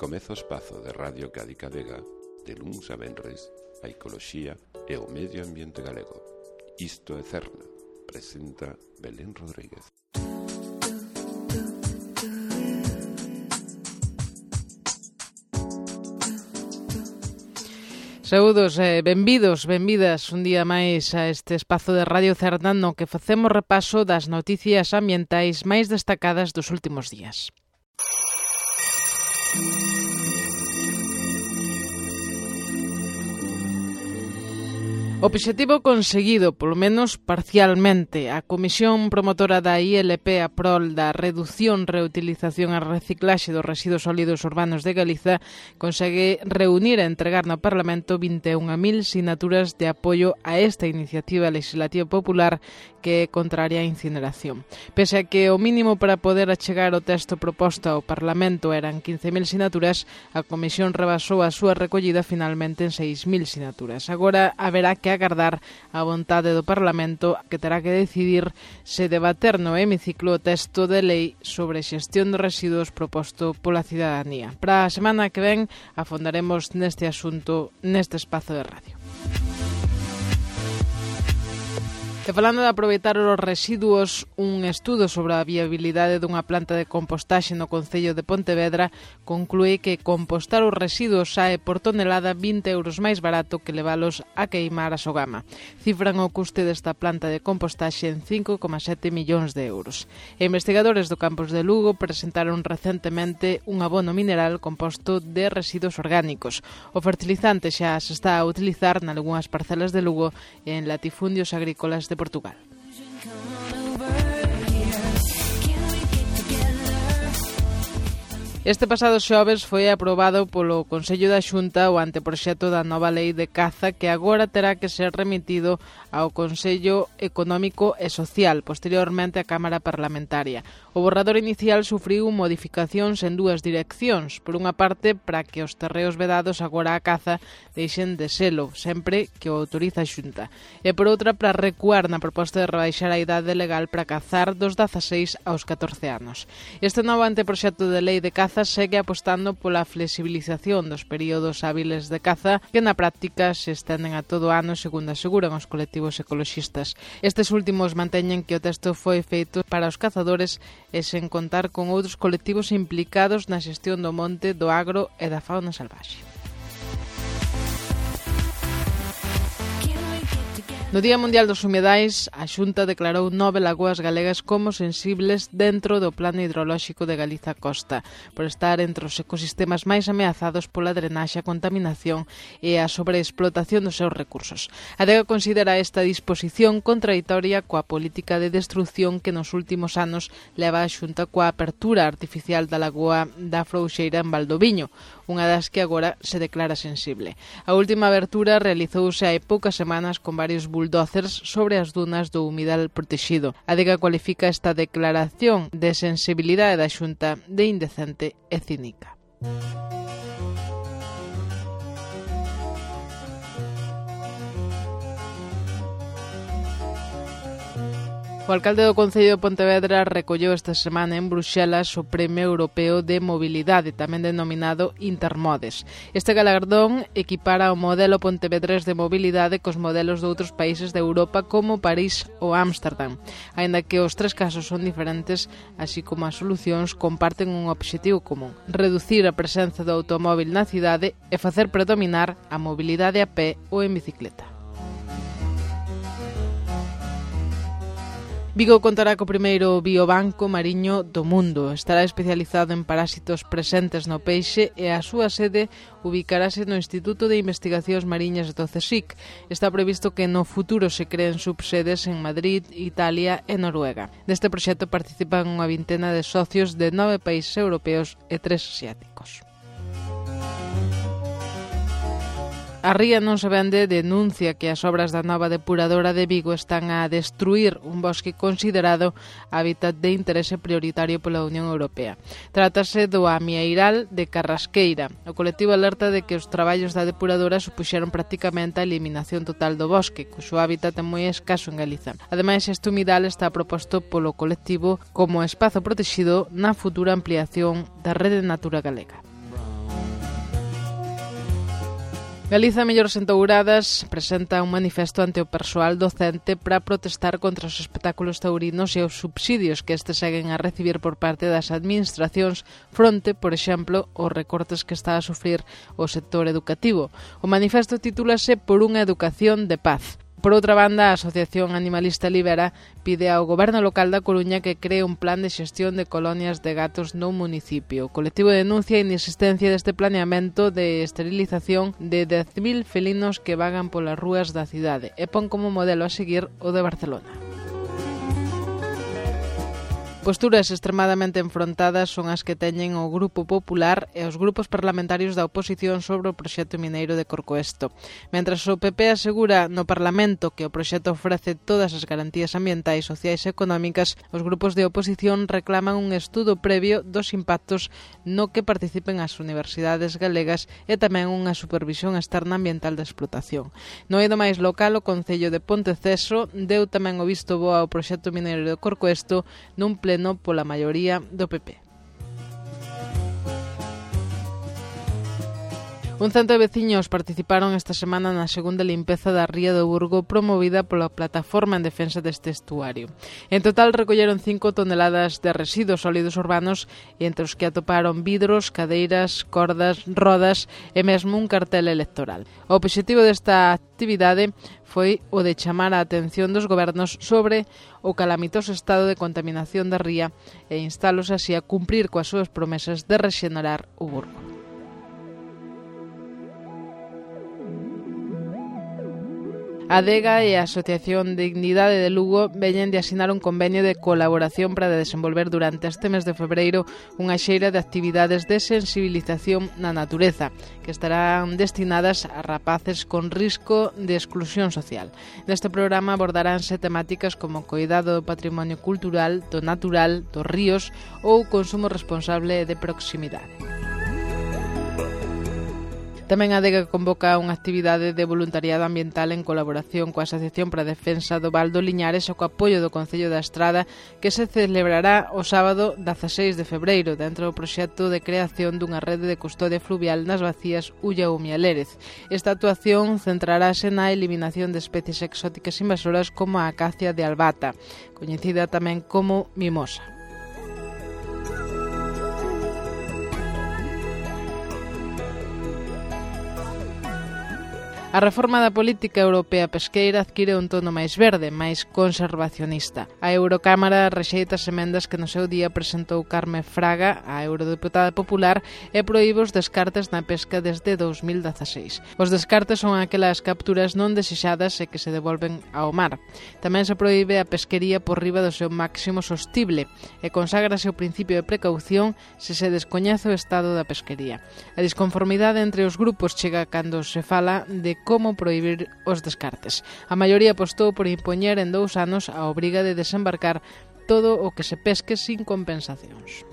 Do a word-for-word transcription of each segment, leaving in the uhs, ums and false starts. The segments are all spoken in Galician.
Comeza o espazo de Radio Cádiz Vega de luns a venres a ecoloxía e o medio ambiente galego. Isto é Cerna, presenta Belén Rodríguez. Saúdos e benvidos, benvidas un día máis a este espazo de Radio Cerna no que facemos repaso das noticias ambientais máis destacadas dos últimos días. Obxectivo conseguido, polo menos parcialmente. A Comisión Promotora da I L P a prol da redución, reutilización e reciclaxe dos residuos sólidos urbanos de Galiza consegue reunir e entregar no Parlamento vinte e un mil sinaturas de apoio a esta iniciativa legislativa popular que é contraria á incineración. Pese a que o mínimo para poder achegar o texto proposto ao Parlamento eran quince mil sinaturas, a Comisión rebasou a súa recollida finalmente en seis mil sinaturas. Agora haberá que agardar a vontade do Parlamento, que terá que decidir se debater no hemiciclo o texto de lei sobre xestión de residuos proposto pola cidadanía. Para a semana que ven afondaremos neste asunto neste espazo de radio. E falando de aproveitar os residuos, un estudo sobre a viabilidade dunha planta de compostaxe no concello de Pontevedra conclúe que compostar os residuos sae por tonelada vinte euros máis barato que levalos a queimar a Sogama. Cifran o custe desta planta de compostaxe en cinco coma sete millóns de euros. E investigadores do campus de Lugo presentaron recentemente un abono mineral composto de residuos orgánicos. O fertilizante xa se está a utilizar nalgunhas parcelas de Lugo e en latifundios agrícolas de Portugal. Este pasado xoves foi aprobado polo Consello da Xunta o anteproxecto da nova lei de caza que agora terá que ser remitido ao Consello Económico e Social, posteriormente á Cámara Parlamentaria. O borrador inicial sufriu modificacións en dúas direccións. Por unha parte, para que os terreos vedados agora á caza deixen de selo, sempre que o autoriza a Xunta. E por outra, para recuar na proposta de rebaixar a idade legal para cazar dos dezaseis aos catorce anos. Este novo anteproxecto de lei de caza segue apostando pola flexibilización dos períodos hábiles de caza que na práctica se estenden a todo ano, segundo aseguran os colectivos ecoloxistas. Estes últimos manteñen que o texto foi feito para os cazadores e sen contar con outros colectivos implicados na xestión do monte, do agro e da fauna salvaxe. No Día Mundial dos Humedais, a Xunta declarou nove lagoas galegas como sensibles dentro do Plano Hidrolóxico de Galiza Costa, por estar entre os ecosistemas máis ameazados pola drenaxe, a contaminación e a sobreexplotación dos seus recursos. A Adega considera esta disposición contradictoria coa política de destrucción que nos últimos anos leva a Xunta coa apertura artificial da lagoa da Frouxeira en Valdoviño, unha das que agora se declara sensible. A última abertura realizouse hai poucas semanas con varios bulldozers sobre as dunas do humidal protexido. A Adega cualifica esta declaración de sensibilidade da Xunta de indecente e cínica. O alcalde do Concello de Pontevedra recolleu esta semana en Bruxelas o Premio Europeo de Mobilidade, tamén denominado Intermodes. Este galardón equipara o modelo pontevedrés de mobilidade cos modelos de outros países de Europa como París ou Ámsterdam. Aínda que os tres casos son diferentes, así como as solucións comparten un obxectivo común: reducir a presenza do automóbil na cidade e facer predominar a mobilidade a pé ou en bicicleta. Vigo contará co primeiro biobanco mariño do mundo. Estará especializado en parásitos presentes no peixe e a súa sede ubicarase no Instituto de Investigacións Mariñas do CSIC. Está previsto que no futuro se creen subsedes en Madrid, Italia e Noruega. Neste proxecto participan unha vintena de socios de nove países europeos e tres asiáticos. A Ría Non Se Vende denuncia que as obras da nova depuradora de Vigo están a destruir un bosque considerado hábitat de interese prioritario pola Unión Europea. Trátase do amieiral de Carrasqueira. O colectivo alerta de que os traballos da depuradora supuxeron prácticamente a eliminación total do bosque, cuxo hábitat é moi escaso en Galiza. Ademais, este humidal está proposto polo colectivo como espazo protegido na futura ampliación da Rede Natura Galega. Galiza Mellores Entouradas presenta un manifesto ante o persoal docente para protestar contra os espectáculos taurinos e os subsidios que estes seguen a recibir por parte das administracións fronte, por exemplo, os recortes que está a sufrir o sector educativo. O manifesto titúlase Por unha educación de paz. Por outra banda, a Asociación Animalista Libera pide ao Goberno local da Coruña que cree un plan de xestión de colonias de gatos no municipio. O colectivo denuncia a inexistencia deste planeamento de esterilización de dez mil felinos que vagan polas rúas da cidade e pon como modelo a seguir o de Barcelona. Posturas extremadamente enfrontadas son as que teñen o Grupo Popular e os grupos parlamentarios da oposición sobre o proxecto mineiro de Corcoesto. Mentras o P P asegura no Parlamento que o proxecto ofrece todas as garantías ambientais, sociais e económicas, os grupos de oposición reclaman un estudo previo dos impactos no que participen as universidades galegas e tamén unha supervisión externa ambiental da explotación. No eido máis local, o Concello de Ponteceso deu tamén o visto bo ao proxecto mineiro de Corcoesto nun pleno no pola maioría do P P. Un cento de veciños participaron esta semana na segunda limpeza da ría do Burgo promovida pola Plataforma en Defensa deste Estuario. En total recolleron cinco toneladas de residuos sólidos urbanos, entre os que atoparon vidros, cadeiras, cordas, rodas e mesmo un cartel electoral. O obxectivo desta actividade foi o de chamar a atención dos gobernos sobre o calamitoso estado de contaminación da ría e instalos así a cumprir coas súas promesas de rexenerar o Burgo. A Adega e a Asociación Dignidade de Lugo veñen de asinar un convenio de colaboración para desenvolver durante este mes de febreiro unha xeira de actividades de sensibilización na natureza que estarán destinadas a rapaces con risco de exclusión social. Neste programa abordaránse temáticas como coidado do patrimonio cultural, do natural, dos ríos ou consumo responsable de proximidade. Tamén a Adega convoca unha actividade de voluntariado ambiental en colaboración coa Asociación para a Defensa do Val do Liñares e co apoio do Concello da Estrada, que se celebrará o sábado dezaseis de febreiro dentro do proxecto de creación dunha rede de custodia fluvial nas bacías Ulla ou Mialérez. Esta actuación centrarase na eliminación de especies exóticas invasoras como a acacia de albata, coñecida tamén como mimosa. A reforma da política europea pesqueira adquire un tono máis verde, máis conservacionista. A Eurocámara rexeita as emendas que no seu día presentou Carme Fraga, a eurodeputada popular, e proíbe os descartes na pesca desde dous mil dezaseis. Os descartes son aquelas capturas non desexadas e que se devolven ao mar. Tamén se proíbe a pesquería por riba do seu máximo sostible e conságrase o principio de precaución se se descoñece o estado da pesquería. A disconformidade entre os grupos chega cando se fala de como prohibir os descartes. A maioría apostou por impoñer en dous anos a obriga de desembarcar todo o que se pesque sin compensacións.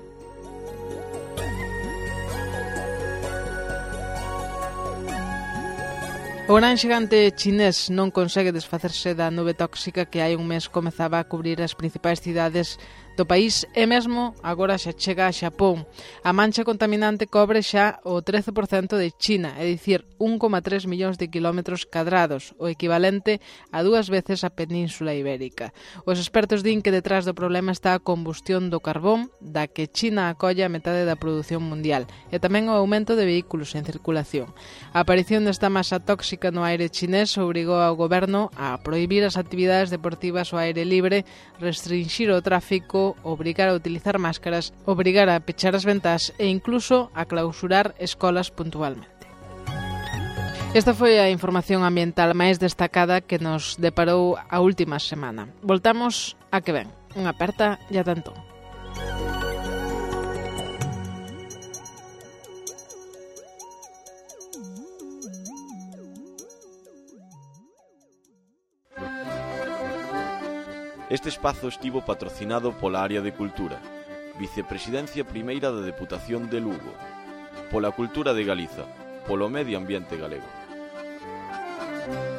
O gran xigante chinés non consegue desfacerse da nube tóxica que hai un mes comezaba a cubrir as principais cidades do país e mesmo agora xa chega a Xapón. A mancha contaminante cobre xa o trece por cento de China, é dicir, un coma tres millóns de kilómetros cadrados, o equivalente a dúas veces a Península Ibérica. Os expertos din que detrás do problema está a combustión do carbón, da que China acolle a metade da produción mundial, e tamén o aumento de vehículos en circulación. A aparición desta masa tóxica no aire chinés obrigou ao goberno a prohibir as actividades deportivas ao aire libre, restringir o tráfico, obrigar a utilizar máscaras, obrigar a pechar as ventás e incluso a clausurar escolas puntualmente. Esta foi a información ambiental máis destacada que nos deparou a última semana. Voltamos a que ven. Unha aperta e ata entón. Este espazo estivo patrocinado pola Área de Cultura, Vicepresidencia Primeira da Deputación de Lugo, pola Cultura de Galiza, polo Medio Ambiente Galego.